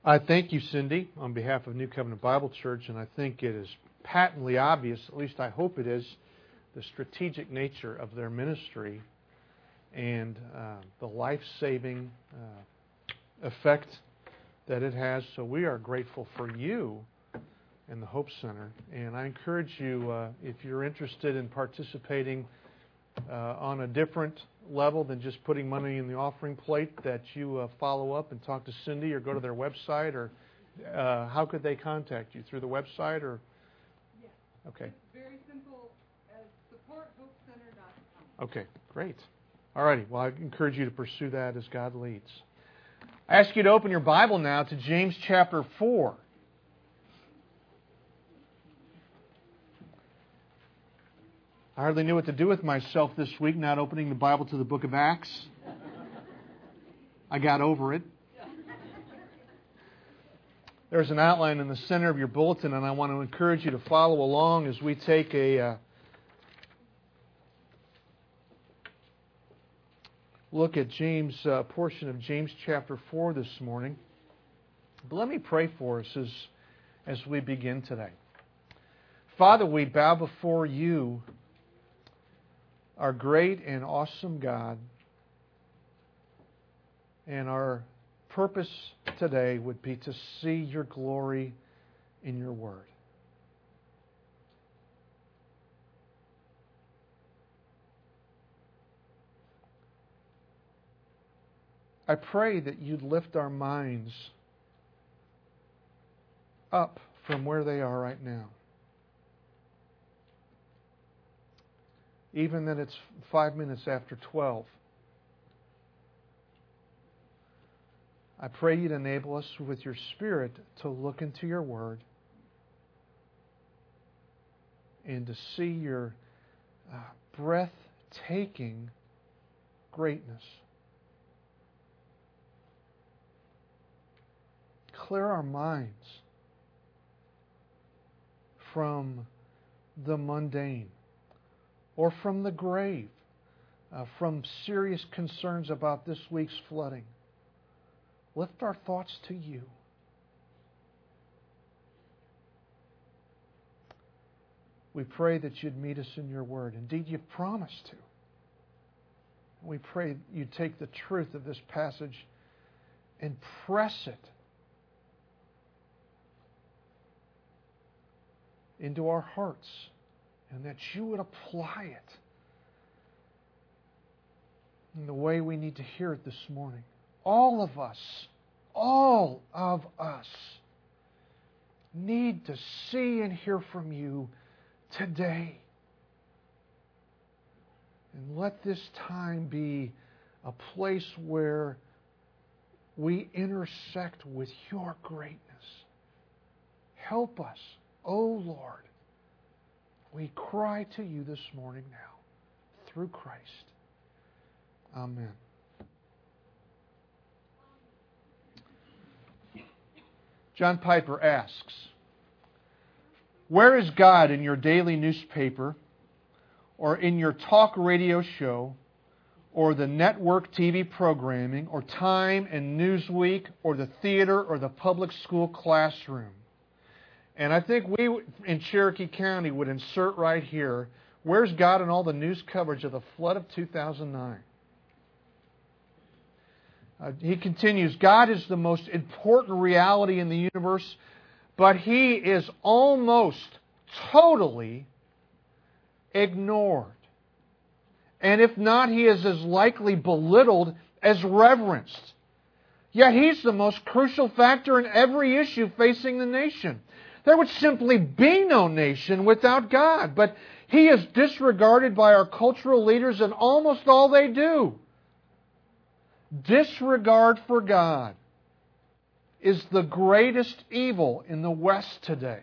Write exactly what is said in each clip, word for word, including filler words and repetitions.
I thank you, Cindy, on behalf of New Covenant Bible Church, and I think it is patently obvious, at least I hope it is, the strategic nature of their ministry and uh, the life-saving uh, effect that it has. So we are grateful for you and the Hope Center. And I encourage you, uh, if you're interested in participating uh, on a different level than just putting money in the offering plate, that you uh, follow up and talk to Cindy or go to their website. Or uh, how could they contact you? Through the website? Or Yes. Okay. It's very simple, as support hope center dot com. Okay, great. All righty. Well, I encourage you to pursue that as God leads. I ask you to open your Bible now to James chapter four. I hardly knew what to do with myself this week, not opening the Bible to the book of Acts. I got over it. There's an outline in the center of your bulletin, and I want to encourage you to follow along as we take a uh, look at James, uh, portion of James chapter four this morning. But let me pray for us as, as we begin today. Father, we bow before you, our great and awesome God, and our purpose today would be to see your glory in your word. I pray that you'd lift our minds up from where they are right now. Even that it's five minutes after twelve. I pray you'd enable us with your Spirit to look into your Word and to see your uh, breathtaking greatness. Clear our minds from the mundane or from the grave, uh, from serious concerns about this week's flooding. Lift our thoughts to you. We pray that you'd meet us in your word. Indeed, you've promised to. We pray you'd take the truth of this passage and press it into our hearts, and that you would apply it in the way we need to hear it this morning. All of us, all of us need to see and hear from you today. And let this time be a place where we intersect with your greatness. Help us, O Lord. We cry to you this morning now, through Christ. Amen. John Piper asks, where is God in your daily newspaper, or in your talk radio show, or the network T V programming, or Time and Newsweek, or the theater, or the public school classroom? And I think we in Cherokee County would insert right here, where's God in all the news coverage of the flood of two thousand nine? Uh, he continues, God is the most important reality in the universe, but He is almost totally ignored. And if not, He is as likely belittled as reverenced. Yet He's the most crucial factor in every issue facing the nation. There would simply be no nation without God, but He is disregarded by our cultural leaders in almost all they do. Disregard for God is the greatest evil in the West today.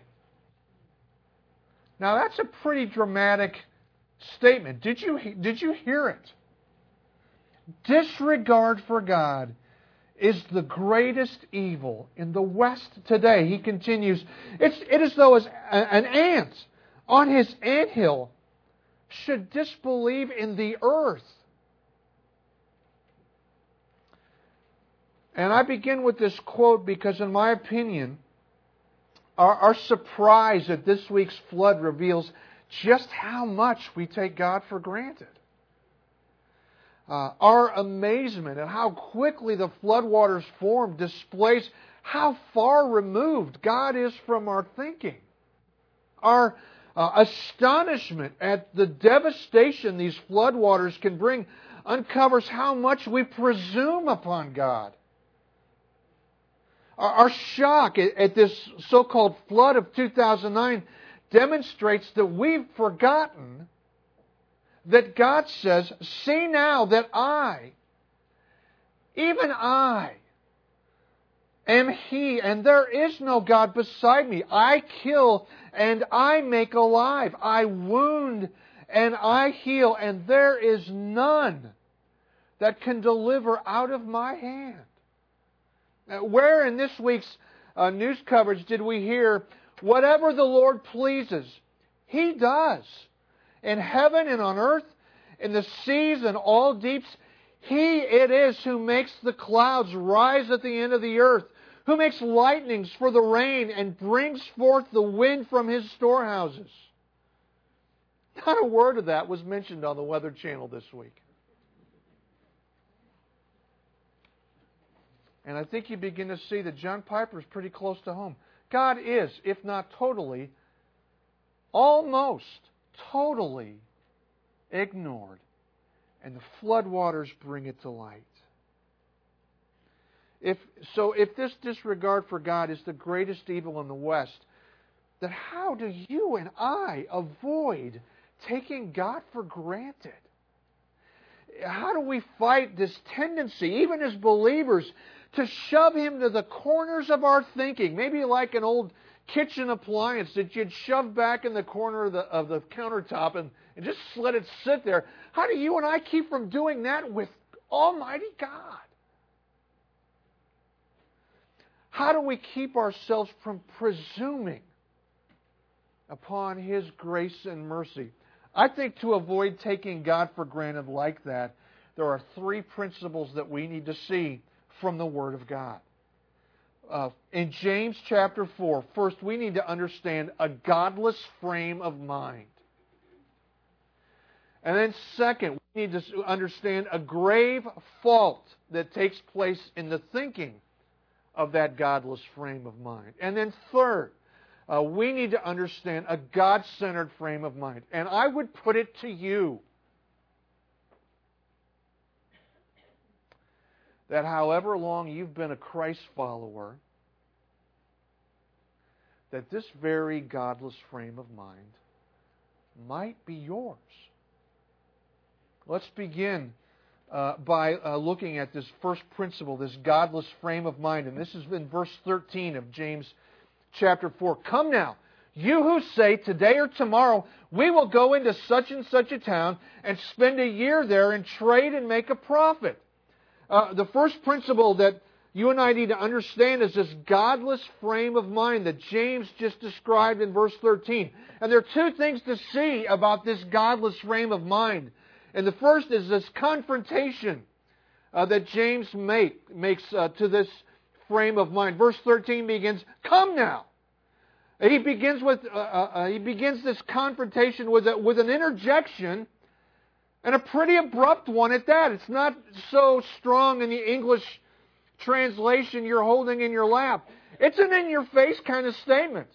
Now that's a pretty dramatic statement. Did you, did you hear it? Disregard for God is the greatest evil in the West today. He continues, it's, it is though as an ant on his anthill should disbelieve in the earth. And I begin with this quote because, in my opinion, our, our surprise at this week's flood reveals just how much we take God for granted. Uh, our amazement at how quickly the floodwaters formed displays how far removed God is from our thinking. Our uh, astonishment at the devastation these floodwaters can bring uncovers how much we presume upon God. Our, our shock at, at this so-called flood of two thousand nine demonstrates that we've forgotten that God says, "See now that I, even I, am He, and there is no God beside me. I kill and I make alive. I wound and I heal, and there is none that can deliver out of my hand." Where in this week's uh, news coverage did we hear, whatever the Lord pleases, He does. In heaven and on earth, in the seas and all deeps, He it is who makes the clouds rise at the end of the earth, who makes lightnings for the rain and brings forth the wind from His storehouses. Not a word of that was mentioned on the Weather Channel this week. And I think you begin to see that John Piper is pretty close to home. God is, if not totally, almost totally ignored. And the floodwaters bring it to light. If, so if this disregard for God is the greatest evil in the West, then how do you and I avoid taking God for granted? How do we fight this tendency, even as believers, to shove Him to the corners of our thinking? Maybe like an old kitchen appliance that you'd shove back in the corner of the, of the countertop and, and just let it sit there. How do you and I keep from doing that with Almighty God? How do we keep ourselves from presuming upon His grace and mercy? I think to avoid taking God for granted like that, there are three principles that we need to see from the Word of God. Uh, in James chapter four, first we need to understand a godless frame of mind. And then second, we need to understand a grave fault that takes place in the thinking of that godless frame of mind. And then third, uh, we need to understand a God-centered frame of mind. And I would put it to you that however long you've been a Christ follower, that this very godless frame of mind might be yours. Let's begin uh, by uh, looking at this first principle, this godless frame of mind. And this is in verse thirteen of James chapter four. "Come now, you who say, today or tomorrow, we will go into such and such a town and spend a year there and trade and make a profit." Uh, the first principle that you and I need to understand is this godless frame of mind that James just described in verse thirteen. And there are two things to see about this godless frame of mind. And the first is this confrontation uh, that James make, makes uh, to this frame of mind. Verse thirteen begins, "Come now." He begins with uh, uh, he begins this confrontation with a, with an interjection, and a pretty abrupt one at that. It's not so strong in the English translation you're holding in your lap. It's an in-your-face kind of statement.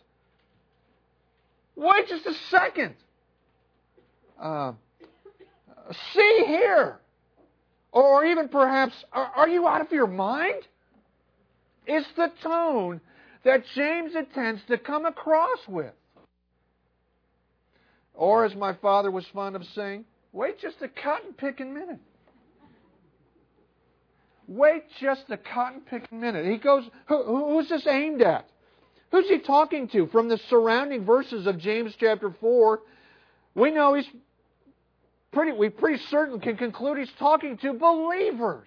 Wait just a second. Uh, see here. Or even perhaps, are, are you out of your mind? It's the tone that James intends to come across with. Or as my father was fond of saying, wait just a cotton-picking minute. Wait just a cotton-picking minute. He goes, Who, who's this aimed at? Who's he talking to? From the surrounding verses of James chapter four, we know he's pretty, we pretty certain can conclude he's talking to believers.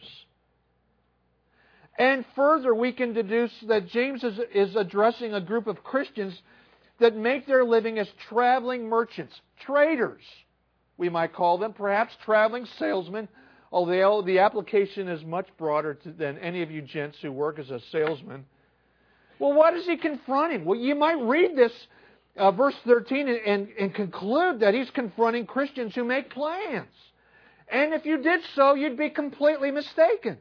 And further, we can deduce that James is, is addressing a group of Christians that make their living as traveling merchants, traders, we might call them, perhaps traveling salesmen, although the application is much broader to, than any of you gents who work as a salesman. Well, what is he confronting? Well, you might read this uh, verse thirteen and, and, and conclude that he's confronting Christians who make plans. And if you did so, you'd be completely mistaken.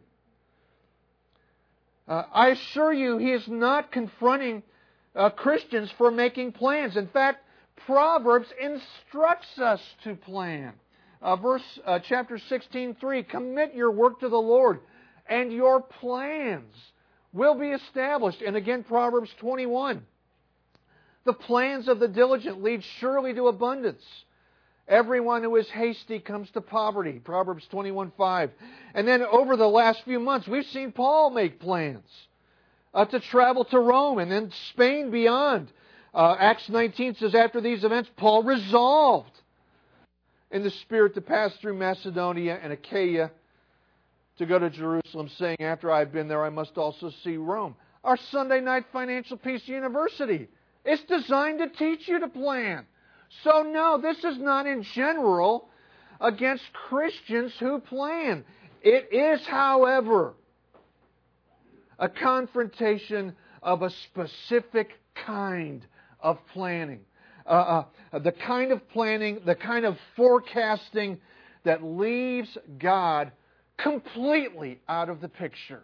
Uh, I assure you, he is not confronting uh, Christians for making plans. In fact, Proverbs instructs us to plan. Uh, verse uh, chapter sixteen, three, commit your work to the Lord, and your plans will be established. And again, Proverbs twenty-one, the plans of the diligent lead surely to abundance. Everyone who is hasty comes to poverty. Proverbs twenty-one, five. And then over the last few months, we've seen Paul make plans uh, to travel to Rome and then Spain beyond. Uh, Acts nineteen says, after these events, Paul resolved in the Spirit to pass through Macedonia and Achaia to go to Jerusalem, saying, after I've been there, I must also see Rome. Our Sunday Night Financial Peace University is designed to teach you to plan. So no, this is not in general against Christians who plan. It is, however, a confrontation of a specific kind of planning. Uh, uh, the kind of planning, the kind of forecasting that leaves God completely out of the picture.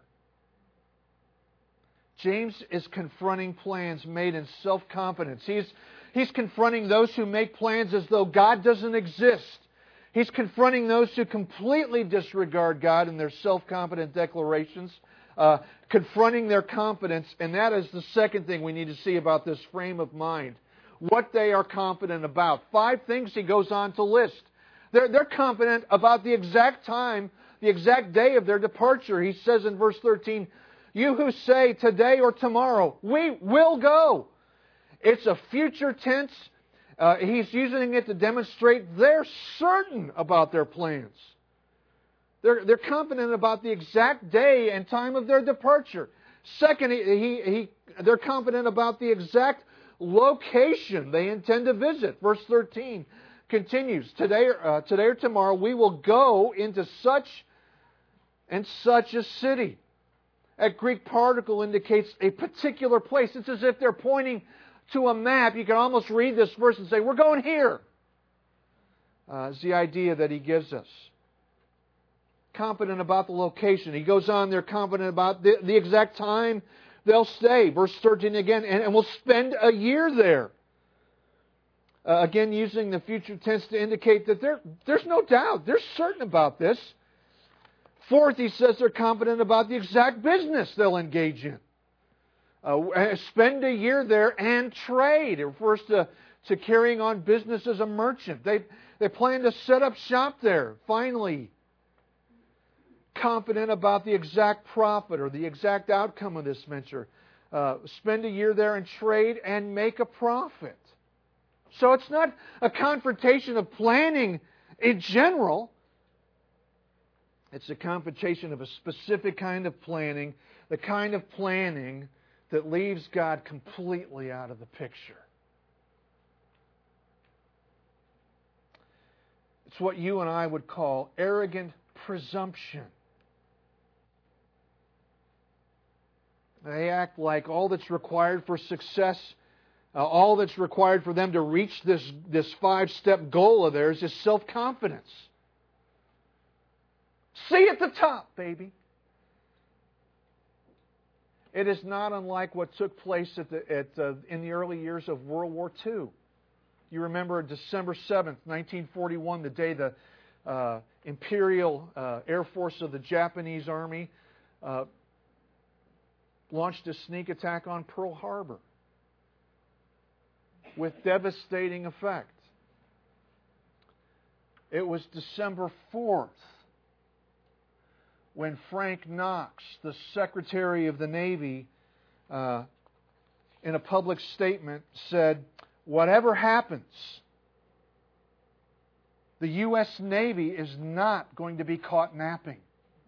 James is confronting plans made in self-confidence. He's, he's confronting those who make plans as though God doesn't exist. He's confronting those who completely disregard God in their self-confident declarations, uh, confronting their confidence, and that is the second thing we need to see about this frame of mind. What they are confident about. Five things he goes on to list. They're, they're confident about the exact time, the exact day of their departure. He says in verse thirteen, you who say today or tomorrow, we will go. It's a future tense. Uh, he's using it to demonstrate they're certain about their plans. They're, they're confident about the exact day and time of their departure. Second, he, he, he, they're confident about the exact location they intend to visit. Verse thirteen continues, today, uh, today or tomorrow we will go into such and such a city. That Greek particle indicates a particular place. It's as if they're pointing to a map. You can almost read this verse and say, we're going here. Uh, it's the idea that he gives us. Confident about the location. He goes on, they're confident about the, the exact time they'll stay. Verse thirteen again, and, and we'll spend a year there. Uh, again, using the future tense to indicate that there, there's no doubt. They're certain about this. Fourth, he says they're confident about the exact business they'll engage in. Uh, spend a year there and trade. It refers to, to carrying on business as a merchant. They, they plan to set up shop there. Finally, confident about the exact profit or the exact outcome of this venture. Uh, spend a year there and trade and make a profit. So it's not a confrontation of planning in general. It's a confrontation of a specific kind of planning, the kind of planning that leaves God completely out of the picture. It's what you and I would call arrogant presumption. They act like all that's required for success, uh, all that's required for them to reach this, this five-step goal of theirs is self-confidence. See at the top, baby. It is not unlike what took place at the, at, uh, in the early years of World War Two. You remember December seventh, nineteen forty-one, the day the uh, Imperial uh, Air Force of the Japanese Army uh, launched a sneak attack on Pearl Harbor with devastating effect. It was December fourth when Frank Knox, the Secretary of the Navy, uh, in a public statement said, whatever happens, the U S Navy is not going to be caught napping.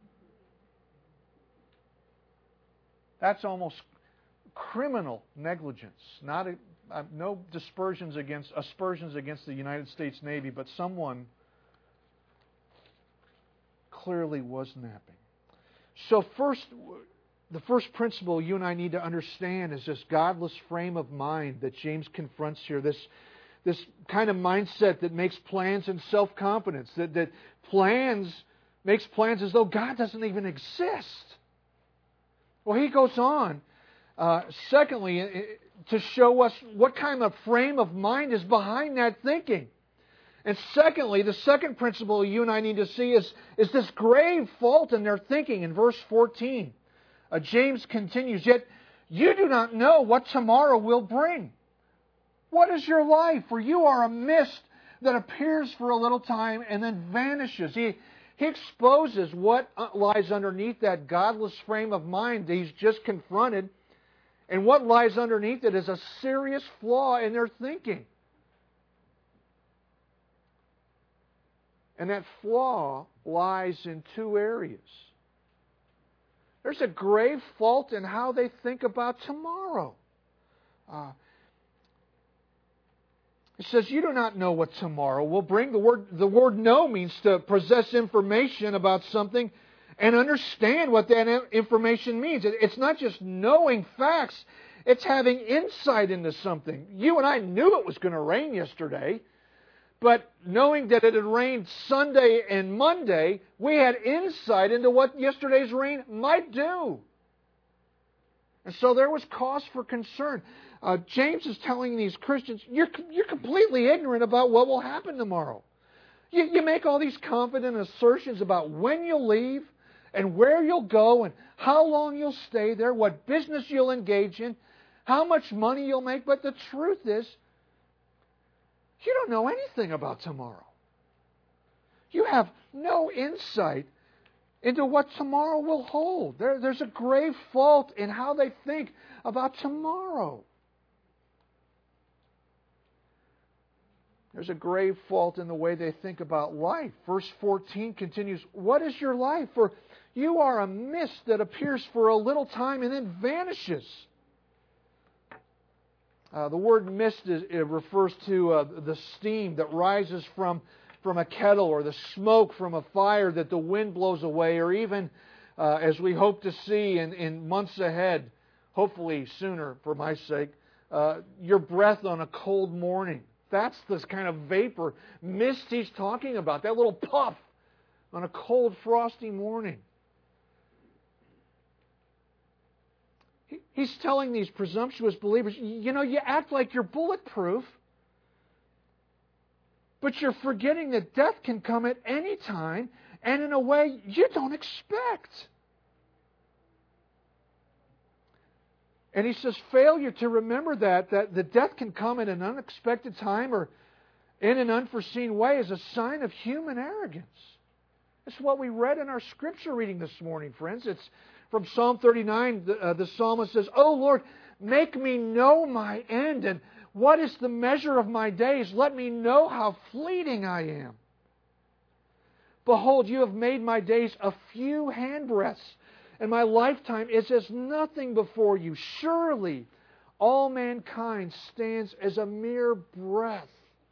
That's almost criminal negligence. Not a, uh, no dispersions against aspersions against the United States Navy, but someone clearly was napping. So first, the first principle you and I need to understand is this godless frame of mind that James confronts here. This, this kind of mindset that makes plans in self-confidence. That, that plans, makes plans as though God doesn't even exist. Well, he goes on, uh, secondly, to show us what kind of frame of mind is behind that thinking. And secondly, the second principle you and I need to see is, is this grave fault in their thinking in verse fourteen. Uh, James continues, "Yet you do not know what tomorrow will bring. What is your life? For you are a mist that appears for a little time and then vanishes." He, he exposes what lies underneath that godless frame of mind that he's just confronted. And what lies underneath it is a serious flaw in their thinking. And that flaw lies in two areas. There's a grave fault in how they think about tomorrow. Uh, it says, you do not know what tomorrow will bring. The word, the word know means to possess information about something and understand what that information means. It's not just knowing facts. It's having insight into something. You and I knew it was going to rain yesterday. But knowing that it had rained Sunday and Monday, we had insight into what yesterday's rain might do. And so there was cause for concern. Uh, James is telling these Christians, you're, you're completely ignorant about what will happen tomorrow. You, you make all these confident assertions about when you'll leave and where you'll go and how long you'll stay there, what business you'll engage in, how much money you'll make. But the truth is, you don't know anything about tomorrow. You have no insight into what tomorrow will hold. There, there's a grave fault in how they think about tomorrow. There's a grave fault in the way they think about life. Verse fourteen continues, "What is your life? For you are a mist that appears for a little time and then vanishes." Uh, the word mist is, it refers to uh, the steam that rises from, from a kettle or the smoke from a fire that the wind blows away, or even, uh, as we hope to see in, in months ahead, hopefully sooner for my sake, uh, your breath on a cold morning. That's this kind of vapor, mist he's talking about, that little puff on a cold, frosty morning. He's telling these presumptuous believers, you know, you act like you're bulletproof, but you're forgetting that death can come at any time and in a way you don't expect. And he says failure to remember that, that the death can come at an unexpected time or in an unforeseen way is a sign of human arrogance. It's what we read in our scripture reading this morning, friends. It's from Psalm thirty-nine, the, uh, the psalmist says, "Oh Lord, make me know my end, and what is the measure of my days? Let me know how fleeting I am. Behold, you have made my days a few handbreadths, and my lifetime is as nothing before you. Surely all mankind stands as a mere breath."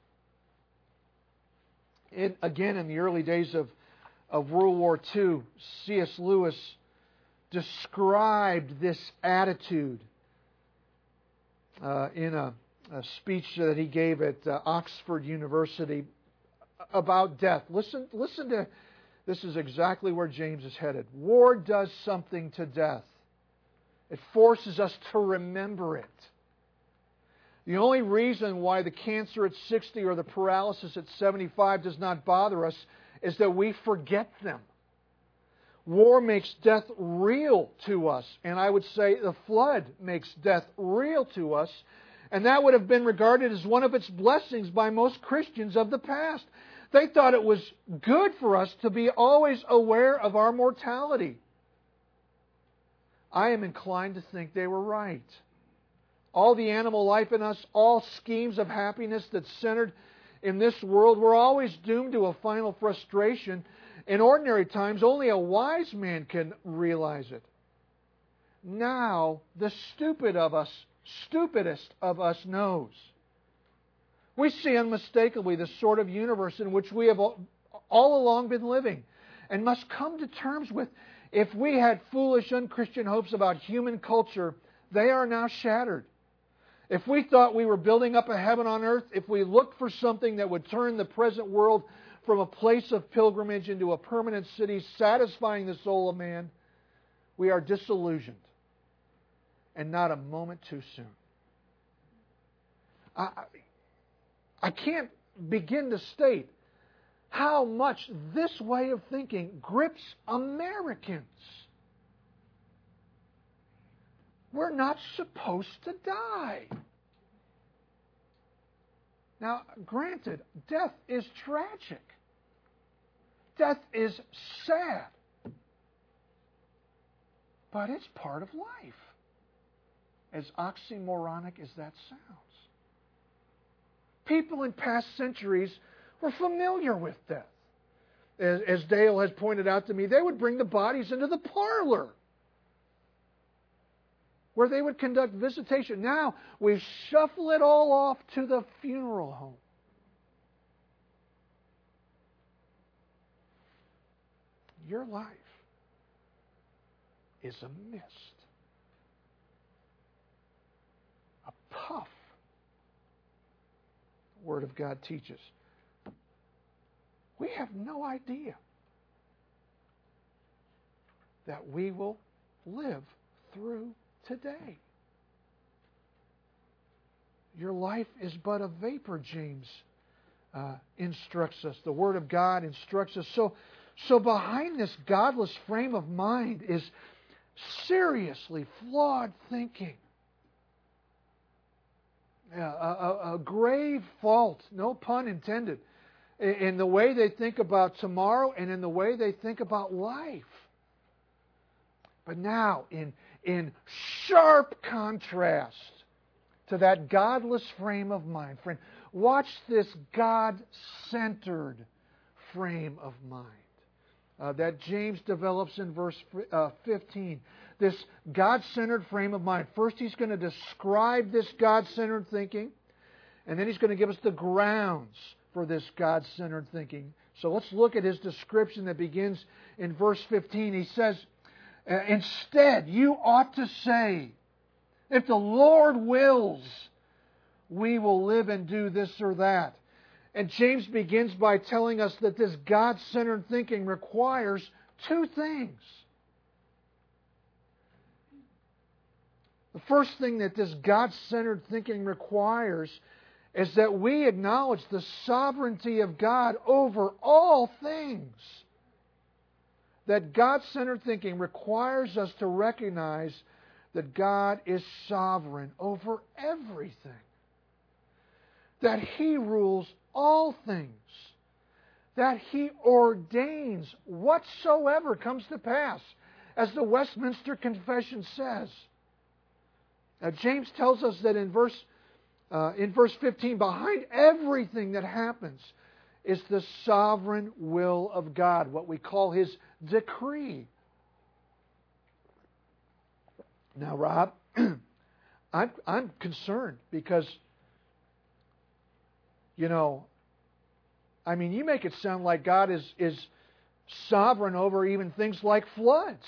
It, again, in the early days of, of World War Two, C S Lewis described this attitude uh, in a, a speech that he gave at uh, Oxford University about death. Listen, listen to, this is exactly where James is headed. War does something to death. It forces us to remember it. The only reason why the cancer at sixty or the paralysis at seventy-five does not bother us is that we forget them. War makes death real to us. And I would say the flood makes death real to us. And that would have been regarded as one of its blessings by most Christians of the past. They thought it was good for us to be always aware of our mortality. I am inclined to think they were right. All the animal life in us, all schemes of happiness that's centered in this world, we're always doomed to a final frustration. In ordinary times, only a wise man can realize it. Now, the stupid of us, stupidest of us knows. We see unmistakably the sort of universe in which we have all along been living. and must come to terms with. If we had foolish, unchristian hopes about human culture, they are now shattered. If we thought we were building up a heaven on earth, if we looked for something that would turn the present world from a place of pilgrimage into a permanent city satisfying the soul of man, we are disillusioned, and not a moment too soon. I, I can't begin to state how much this way of thinking grips Americans. We're not supposed to die. Now, granted, death is tragic. Death is sad. But it's part of life, as oxymoronic as that sounds. People in past centuries were familiar with death. As, as Dale has pointed out to me, they would bring the bodies into the parlor where they would conduct visitation. Now, we shuffle it all off to the funeral home. Your life is a mist, a puff. The Word of God teaches. We have no idea that we will live through today. Your life is but a vapor, James uh, instructs us. The Word of God instructs us. So, so behind this godless frame of mind is seriously flawed thinking. A, a, a grave fault, no pun intended, in the way they think about tomorrow and in the way they think about life. But now, in in sharp contrast to that godless frame of mind. Friend, watch this God-centered frame of mind uh, that James develops in verse uh, fifteen. This God-centered frame of mind. First, he's going to describe this God-centered thinking, and then he's going to give us the grounds for this God-centered thinking. So let's look at his description that begins in verse fifteen. He says, instead, you ought to say, if the Lord wills, we will live and do this or that. And James begins by telling us that this God-centered thinking requires two things. The first thing that this God-centered thinking requires is that we acknowledge the sovereignty of God over all things. That God-centered thinking requires us to recognize that God is sovereign over everything. That He rules all things. That He ordains whatsoever comes to pass, as the Westminster Confession says. Now, James tells us that in verse uh, in verse fifteen, behind everything that happens is the sovereign will of God, what we call His decree. Now, Rob, I'm I'm concerned because, you know, I mean, you make it sound like God is is sovereign over even things like floods.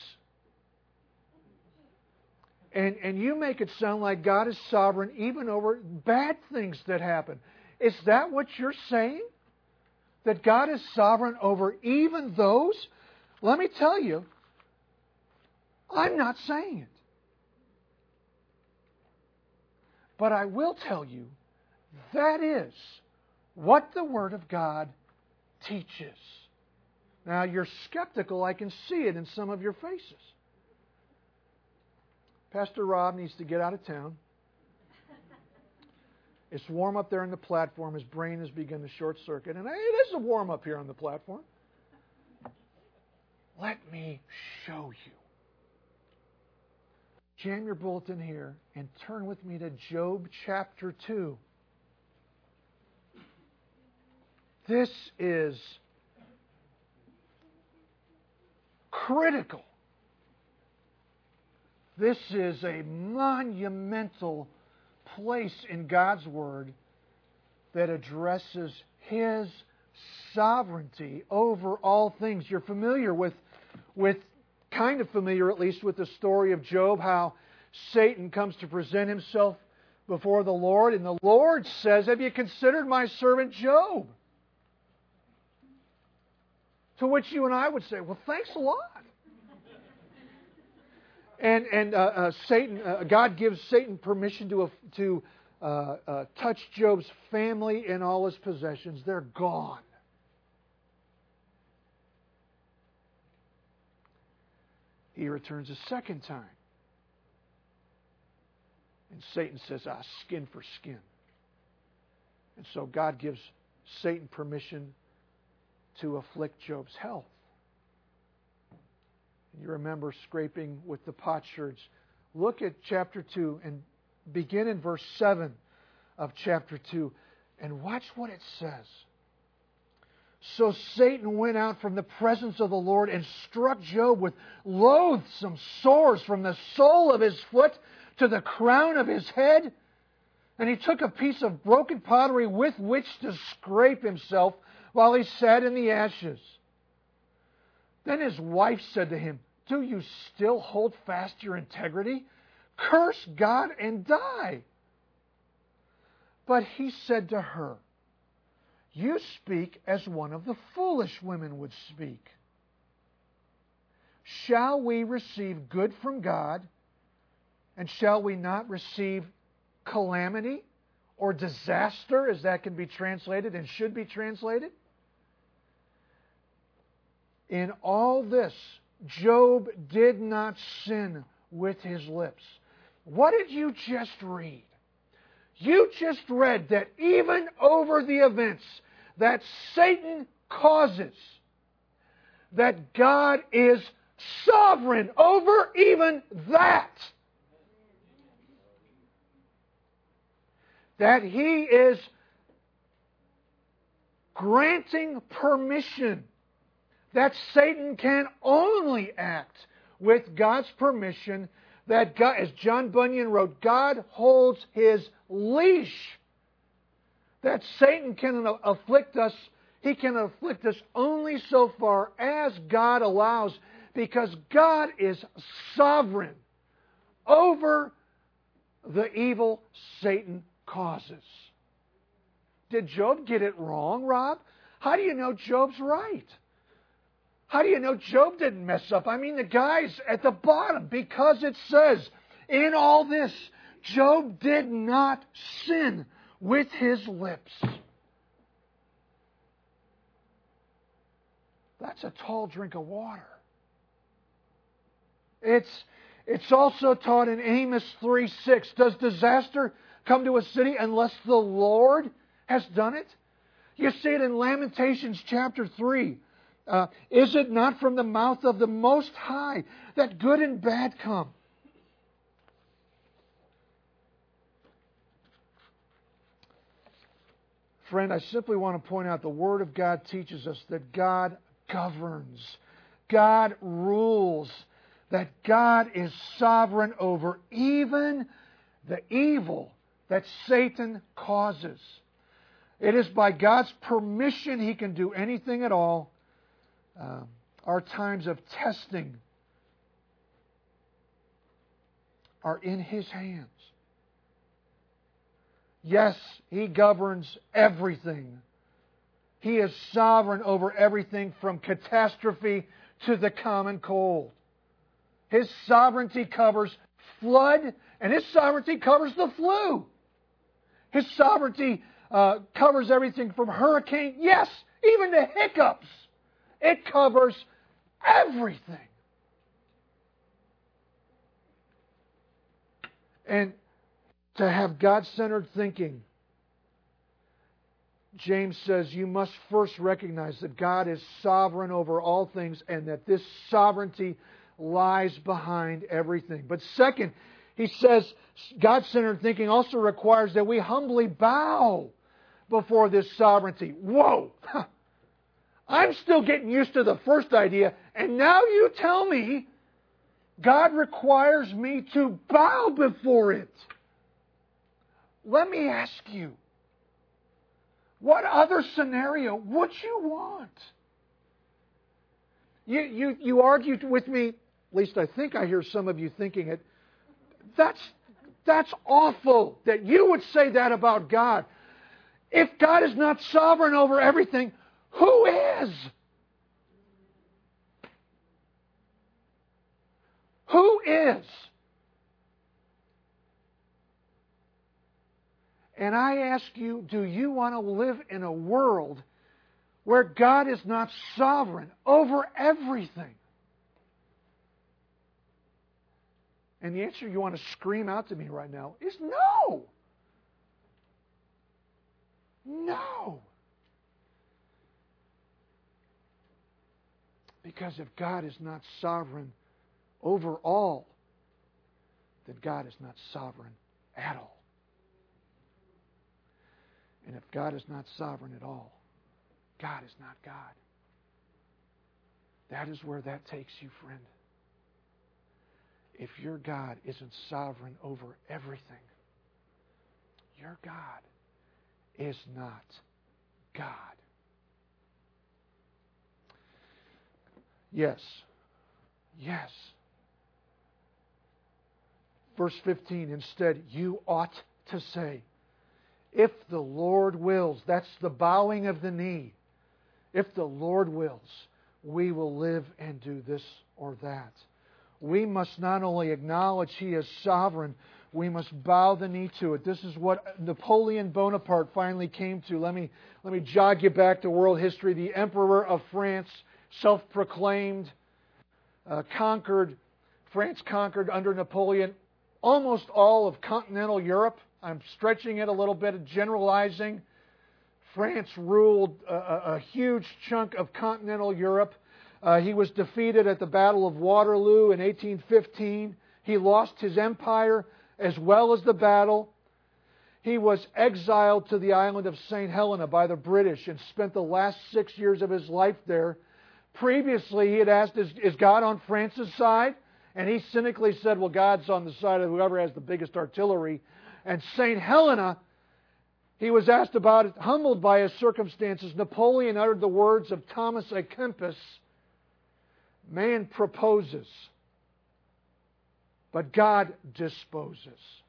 And and you make it sound like God is sovereign even over bad things that happen. Is that what you're saying? That God is sovereign over even those? Let me tell you, I'm not saying it. But I will tell you, that is what the Word of God teaches. Now, you're skeptical. I can see it in some of your faces. Pastor Rob needs to get out of town. It's warm up there on the platform. His brain has begun to short circuit. And it is a warm up here on the platform. Let me show you. Jam your bulletin here and turn with me to Job chapter two. This is critical. This is a monumental place in God's Word that addresses His sovereignty over all things. You're familiar with, with, kind of familiar at least with the story of Job, how Satan comes to present himself before the Lord, and the Lord says, "Have you considered my servant Job?" To which you and I would say, "Well, thanks a lot." And and uh, uh, Satan, uh, God gives Satan permission to uh, to uh, uh, touch Job's family and all his possessions. They're gone. He returns a second time. And Satan says, ah, skin for skin. And so God gives Satan permission to afflict Job's health. And you remember scraping with the potsherds. Look at chapter two and begin in verse seven of chapter two and watch what it says. So Satan went out from the presence of the Lord and struck Job with loathsome sores from the sole of his foot to the crown of his head. And he took a piece of broken pottery with which to scrape himself while he sat in the ashes. Then his wife said to him, "Do you still hold fast your integrity? Curse God and die." But he said to her, "You speak as one of the foolish women would speak. Shall we receive good from God, and shall we not receive calamity or disaster, as that can be translated and should be translated?" In all this, Job did not sin with his lips. What did you just read? You just read that even over the events that Satan causes, that God is sovereign over even that. That He is granting permission, that Satan can only act with God's permission, that God, as John Bunyan wrote, God holds His leash. That Satan can afflict us, he can afflict us only so far as God allows, because God is sovereign over the evil Satan causes. Did Job get it wrong, Rob? How do you know Job's right? How do you know Job didn't mess up? I mean, the guy's at the bottom, because it says, in all this, Job did not sin with his lips. That's a tall drink of water. It's, it's also taught in Amos three six. Does disaster come to a city unless the Lord has done it? You see it in Lamentations chapter three. Uh, is it not from the mouth of the Most High that good and bad come? Friend, I simply want to point out the Word of God teaches us that God governs, God rules, that God is sovereign over even the evil that Satan causes. It is by God's permission He can do anything at all. Uh, our times of testing are in His hands. Yes, He governs everything. He is sovereign over everything from catastrophe to the common cold. His sovereignty covers flood, and His sovereignty covers the flu. His sovereignty uh, covers everything from hurricane, yes, even the hiccups. It covers everything. And to have God-centered thinking, James says you must first recognize that God is sovereign over all things and that this sovereignty lies behind everything. But second, he says God-centered thinking also requires that we humbly bow before this sovereignty. Whoa! I'm still getting used to the first idea, and now you tell me God requires me to bow before it. Let me ask you, What other scenario would you want? You, you, you argued with me, at least I think I hear some of you thinking it, that's, that's awful that you would say that about God. If God is not sovereign over everything, who is? Who is? And I ask you, do you want to live in a world where God is not sovereign over everything? And the answer you want to scream out to me right now is no. No. Because if God is not sovereign over all, then God is not sovereign at all. And if God is not sovereign at all, God is not God. That is where that takes you, friend. If your God isn't sovereign over everything, your God is not God. Yes. Yes. Verse fifteen, instead, you ought to say, if the Lord wills, that's the bowing of the knee. If the Lord wills, we will live and do this or that. We must not only acknowledge He is sovereign, we must bow the knee to it. This is what Napoleon Bonaparte finally came to. Let me, let me jog you back to world history. The Emperor of France, self-proclaimed, uh, conquered, France conquered under Napoleon almost all of continental Europe. I'm stretching it a little bit, generalizing. France ruled a, a huge chunk of continental Europe. Uh, he was defeated at the Battle of Waterloo in eighteen fifteen. He lost his empire as well as the battle. He was exiled to the island of Saint Helena by the British and spent the last six years of his life there. Previously, he had asked, is, is God on France's side? And he cynically said, well, God's on the side of whoever has the biggest artillery. And Saint Helena, he was asked about it, humbled by his circumstances. Napoleon uttered the words of Thomas à Kempis, man proposes, but God disposes.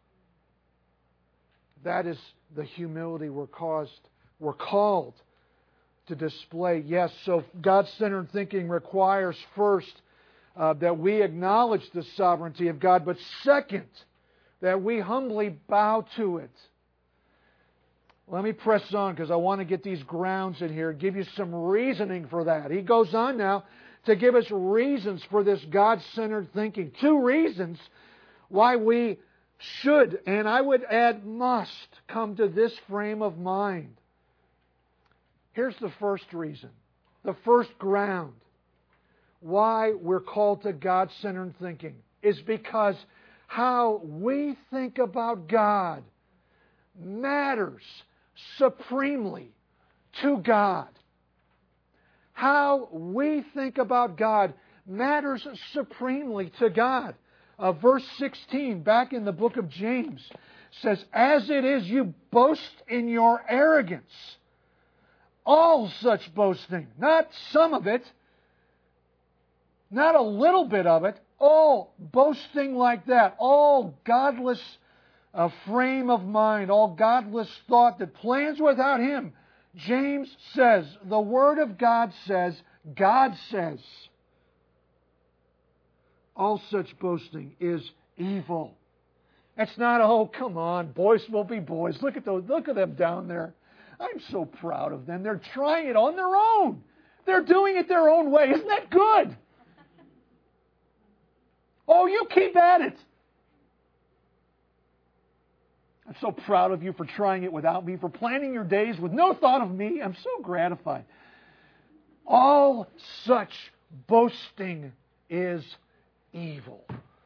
That is the humility we're caused, we're called to display. Yes, so God-centered thinking requires first uh, that we acknowledge the sovereignty of God, but second, that we humbly bow to it. Let me press on because I want to get these grounds in here and give you some reasoning for that. He goes on now to give us reasons for this God-centered thinking. Two reasons why we should, and I would add must, come to this frame of mind. Here's the first reason, the first ground why we're called to God-centered thinking is because how we think about God matters supremely to God. How we think about God matters supremely to God. Uh, verse sixteen, back in the book of James, says, as it is you boast in your arrogance. All such boasting, not some of it, not a little bit of it, all boasting like that, all godless uh, frame of mind, all godless thought that plans without Him. James says, the Word of God says, God says, all such boasting is evil. It's not, oh, come on, boys will be boys. Look at those, look at them down there. I'm so proud of them. They're trying it on their own. They're doing it their own way. Isn't that good? Oh, you keep at it. I'm so proud of you for trying it without me, for planning your days with no thought of me. I'm so gratified. All such boasting is evil.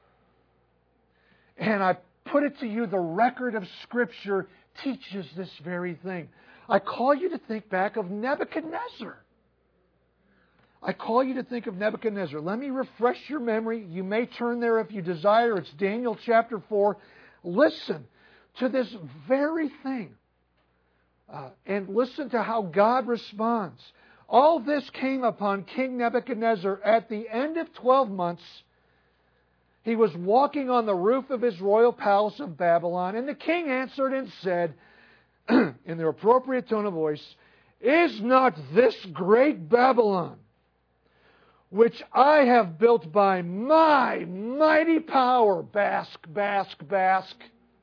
And I put it to you, the record of Scripture teaches this very thing. I call you to think back of Nebuchadnezzar. I call you to think of Nebuchadnezzar. Let me refresh your memory. You may turn there if you desire. It's Daniel chapter four. Listen to this very thing. Uh, and listen to how God responds. All this came upon King Nebuchadnezzar at the end of twelve months. He was walking on the roof of his royal palace of Babylon, and the king answered and said, in the appropriate tone of voice, "Is not this great Babylon, which I have built by my mighty power," bask, bask, bask,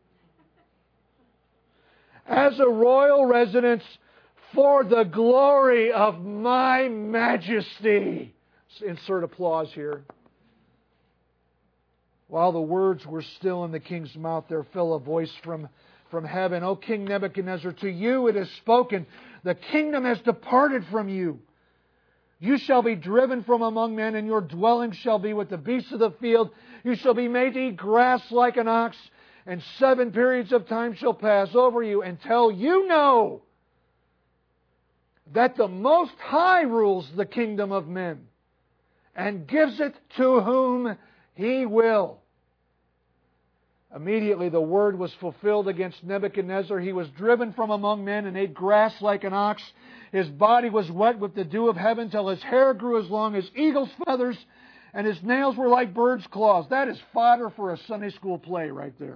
"as a royal residence for the glory of my majesty?" Insert applause here. While the words were still in the king's mouth, there fell a voice from, from heaven, "O King Nebuchadnezzar, to you it is spoken, the kingdom has departed from you. You shall be driven from among men, and your dwelling shall be with the beasts of the field. You shall be made to eat grass like an ox, and seven periods of time shall pass over you until you know that the Most High rules the kingdom of men and gives it to whom He will." Immediately the word was fulfilled against Nebuchadnezzar. He was driven from among men and ate grass like an ox. His body was wet with the dew of heaven till his hair grew as long as eagle's feathers, and his nails were like bird's claws. That is fodder for a Sunday school play right there.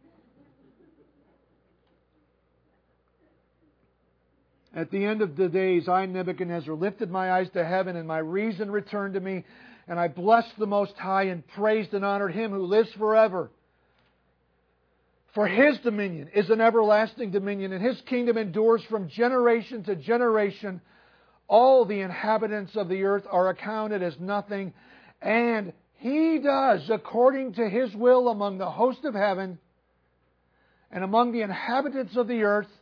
At the end of the days, I, Nebuchadnezzar, lifted my eyes to heaven, and my reason returned to me, and I blessed the Most High and praised and honored Him who lives forever. For His dominion is an everlasting dominion, and His kingdom endures from generation to generation. All the inhabitants of the earth are accounted as nothing, and He does according to His will among the host of heaven and among the inhabitants of the earth,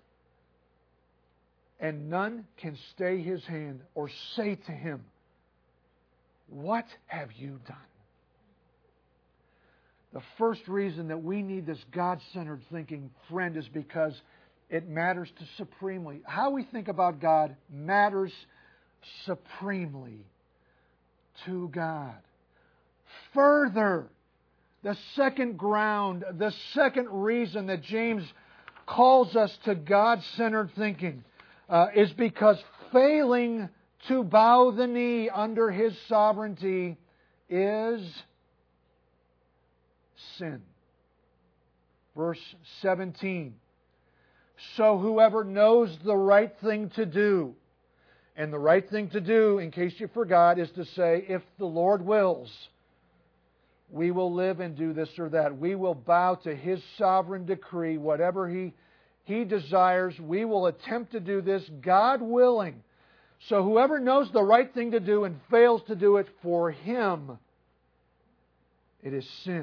and none can stay His hand or say to Him, "What have you done?" The first reason that we need this God-centered thinking, friend, is because it matters to supremely. How we think about God matters supremely to God. Further, the second ground, the second reason that James calls us to God-centered thinking uh, is because failing to bow the knee under His sovereignty is sin. Verse seventeen. So whoever knows the right thing to do, and the right thing to do, in case you forgot, is to say, if the Lord wills, we will live and do this or that. We will bow to His sovereign decree, whatever He, he desires. We will attempt to do this, God willing. So whoever knows the right thing to do and fails to do it, for him, it is sin.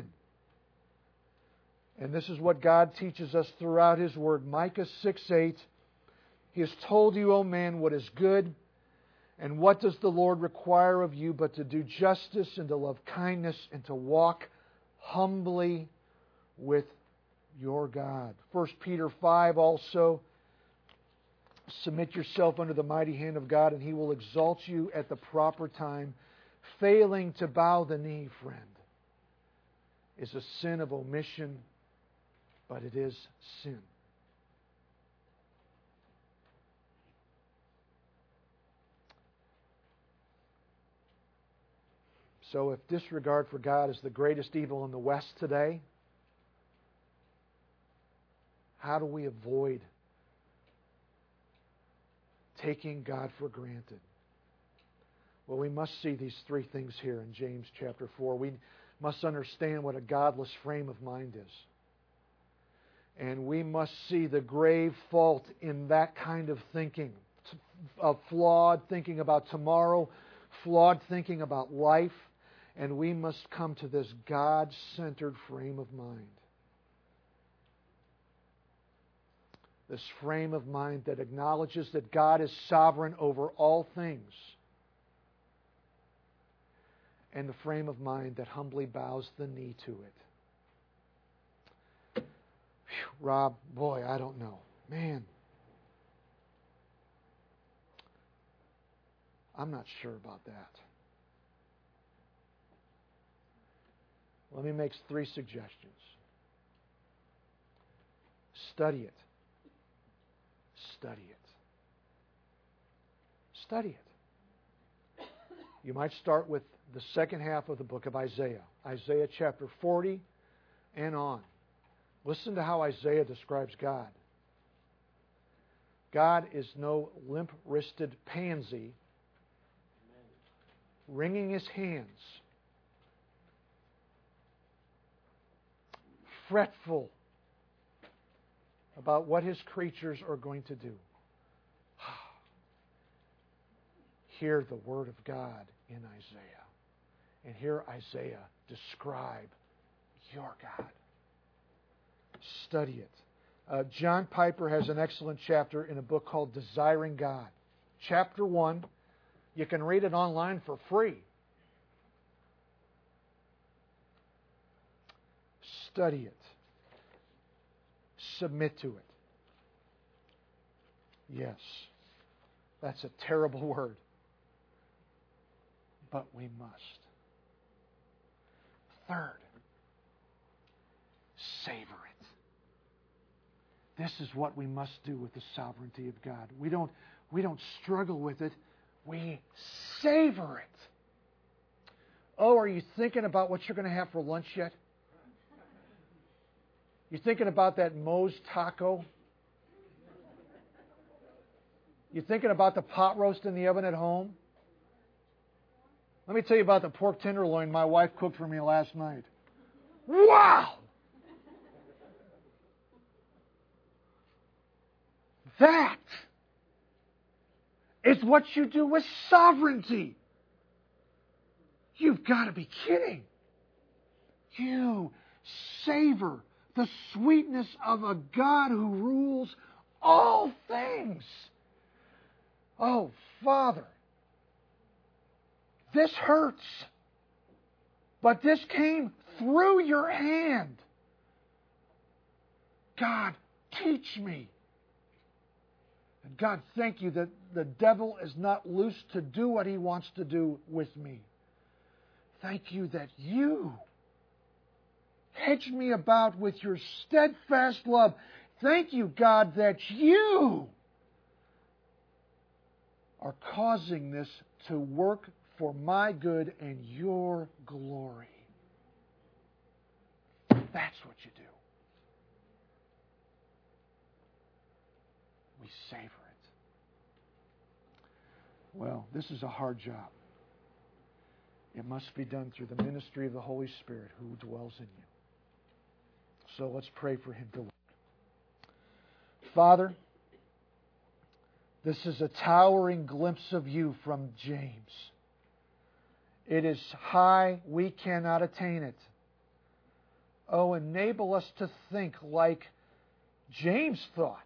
And this is what God teaches us throughout His Word. Micah six eight. He has told you, O man, what is good, and what does the Lord require of you but to do justice and to love kindness and to walk humbly with your God. First Peter five also. Submit yourself under the mighty hand of God, and He will exalt you at the proper time. Failing to bow the knee, friend, is a sin of omission, but it is sin. So if disregard for God is the greatest evil in the West today, how do we avoid taking God for granted? Well, we must see these three things here in James chapter four. We must understand what a godless frame of mind is. And we must see the grave fault in that kind of thinking, of flawed thinking about tomorrow, flawed thinking about life. And we must come to this God-centered frame of mind. This frame of mind that acknowledges that God is sovereign over all things. And the frame of mind that humbly bows the knee to it. Whew, Rob, boy, I don't know. Man. I'm not sure about that. Let me make three suggestions. Study it. study it. Study it. You might start with the second half of the book of Isaiah, Isaiah chapter forty and on. Listen to how Isaiah describes God. God is no limp-wristed pansy wringing his hands, fretful about what his creatures are going to do. Hear the word of God in Isaiah, and hear Isaiah describe your God. Study it. Uh, John Piper has an excellent chapter in a book called Desiring God. Chapter one, you can read it online for free. Study it. Submit to it. Yes, that's a terrible word, but we must. Third, savor it. This is what we must do with the sovereignty of God. We don't, we don't struggle with it. We savor it. Oh, are you thinking about what you're going to have for lunch yet? You thinking about that Moe's taco? You thinking about the pot roast in the oven at home? Let me tell you about the pork tenderloin my wife cooked for me last night. Wow! That is what you do with sovereignty. You've got to be kidding. You savor the sweetness of a God who rules all things. Oh, Father, this hurts, but this came through your hand. God, teach me. And God, thank you that the devil is not loose to do what he wants to do with me. Thank you that you hedge me about with your steadfast love. Thank you, God, that you are causing this to work for my good and your glory. That's what you do. We savor it. Well, this is a hard job. It must be done through the ministry of the Holy Spirit who dwells in you. So let's pray for Him to work. Father, this is a towering glimpse of you from James. It is high, we cannot attain it. Oh, enable us to think like James thought.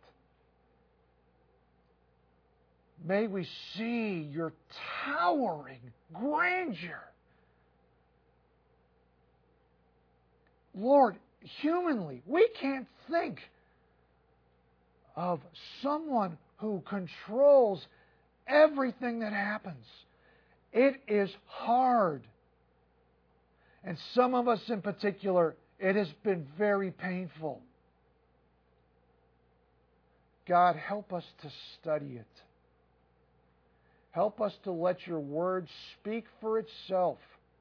May we see your towering grandeur. Lord, humanly, we can't think of someone who controls everything that happens. It is hard. And some of us in particular, it has been very painful. God, help us to study it. Help us to let your word speak for itself.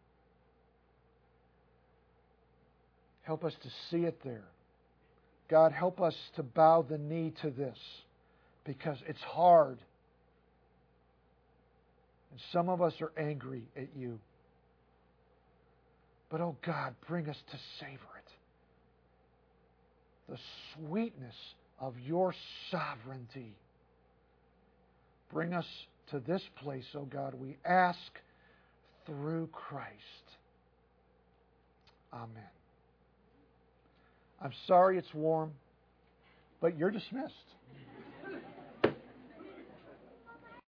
Help us to see it there. God, help us to bow the knee to this because it's hard. And some of us are angry at you. But, oh God, bring us to savor it. The sweetness of your sovereignty. Bring us to this place, oh God, we ask through Christ. Amen. I'm sorry it's warm, but you're dismissed.